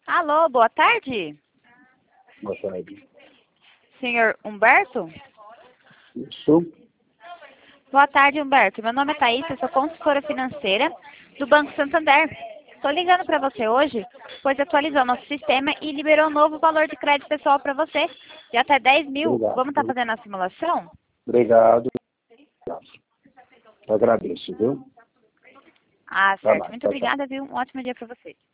Alô, boa tarde. Boa tarde. Senhor Humberto? Isso. Boa tarde, Humberto. Meu nome é Thaís, eu sou consultora financeira do Banco Santander. Estou ligando para você hoje, pois atualizou nosso sistema e liberou um novo valor de crédito pessoal para você, de até 10 mil. Obrigado. Vamos estar fazendo a simulação? Obrigado. Eu agradeço, viu? Ah, Tá certo. lá, Muito tchau, tchau. obrigada, viu? Um ótimo dia para você.